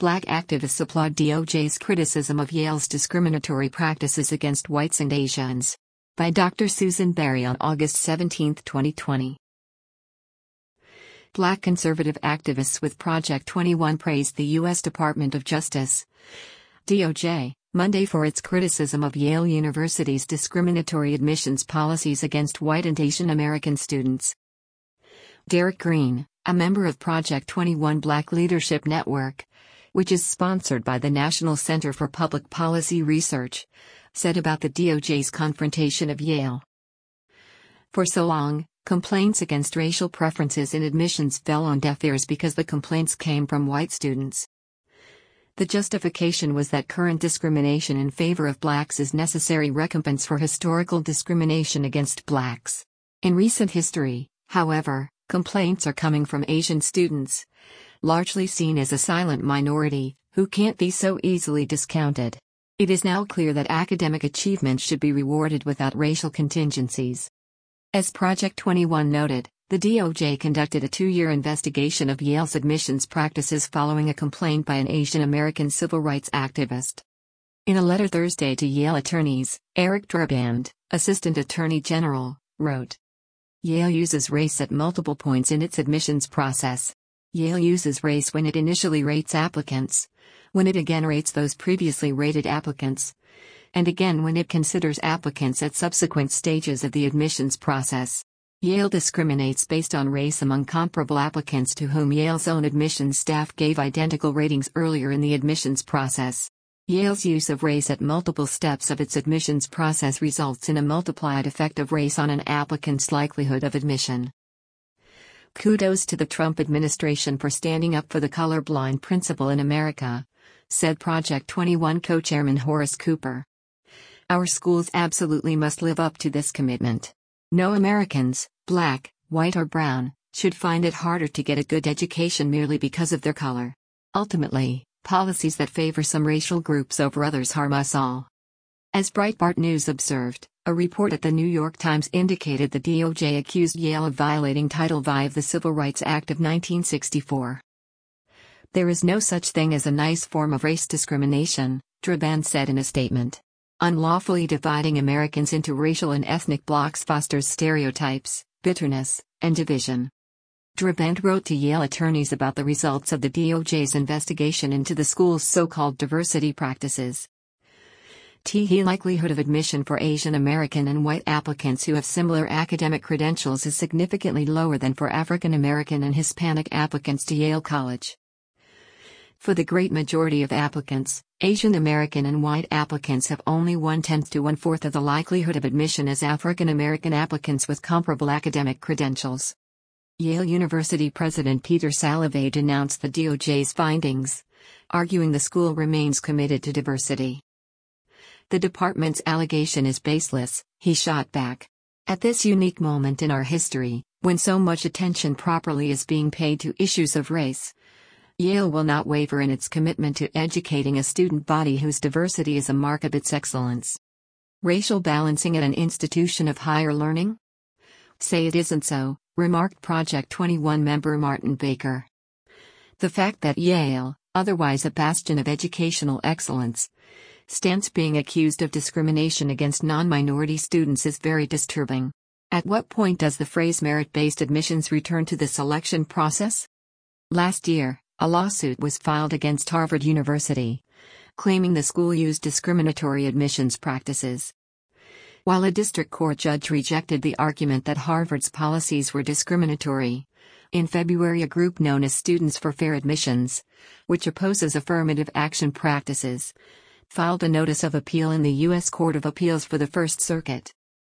Black activists applaud DOJ's criticism of Yale's discriminatory practices against whites and Asians. By Dr. Susan Berry on August 17, 2020. Black conservative activists with Project 21 praised the U.S. Department of Justice, DOJ, Monday for its criticism of Yale University's discriminatory admissions policies against white and Asian American students. Derek Green, a member of Project 21 Black Leadership Network, which is sponsored by the National Center for Public Policy Research, said about the DOJ's confrontation of Yale. For so long, complaints against racial preferences in admissions fell on deaf ears because the complaints came from white students. The justification was that current discrimination in favor of blacks is necessary recompense for historical discrimination against blacks. In recent history, however, complaints are coming from Asian students, largely seen as a silent minority, who can't be so easily discounted. It is now clear that academic achievement should be rewarded without racial contingencies. As Project 21 noted, the DOJ conducted a 2-year investigation of Yale's admissions practices following a complaint by an Asian American civil rights activist. In a letter Thursday to Yale attorneys, Eric Draband, Assistant Attorney General, wrote, "Yale uses race at multiple points in its admissions process. Yale uses race when it initially rates applicants, when it again rates those previously rated applicants, and again when it considers applicants at subsequent stages of the admissions process. Yale discriminates based on race among comparable applicants to whom Yale's own admissions staff gave identical ratings earlier in the admissions process. Yale's use of race at multiple steps of its admissions process results in a multiplied effect of race on an applicant's likelihood of admission." Kudos to the Trump administration for standing up for the colorblind principle in America, said Project 21 co-chairman Horace Cooper. "Our schools absolutely must live up to this commitment. No Americans, black, white or brown, should find it harder to get a good education merely because of their color. Ultimately, policies that favor some racial groups over others harm us all." As Breitbart News observed, a report at the New York Times indicated the DOJ accused Yale of violating Title V of the Civil Rights Act of 1964. "There is no such thing as a nice form of race discrimination," Draband said in a statement. "Unlawfully dividing Americans into racial and ethnic blocs fosters stereotypes, bitterness, and division." Draband wrote to Yale attorneys about the results of the DOJ's investigation into the school's so-called diversity practices. The likelihood of admission for Asian American and white applicants who have similar academic credentials is significantly lower than for African American and Hispanic applicants to Yale College. For the great majority of applicants, Asian American and white applicants have only 1/10 to 1/4 of the likelihood of admission as African American applicants with comparable academic credentials. Yale University President Peter Salovey denounced the DOJ's findings, arguing the school remains committed to diversity. "The department's allegation is baseless," he shot back. "At this unique moment in our history, when so much attention properly is being paid to issues of race, Yale will not waver in its commitment to educating a student body whose diversity is a mark of its excellence." Racial balancing at an institution of higher learning? "Say it isn't so," remarked Project 21 member Martin Baker. "The fact that Yale, otherwise a bastion of educational excellence, stands being accused of discrimination against non-minority students is very disturbing. At what point does the phrase merit-based admissions return to the selection process?" Last year, a lawsuit was filed against Harvard University, claiming the school used discriminatory admissions practices. While a district court judge rejected the argument that Harvard's policies were discriminatory, in February a group known as Students for Fair Admissions, which opposes affirmative action practices, filed a notice of appeal in the U.S. Court of Appeals for the First Circuit.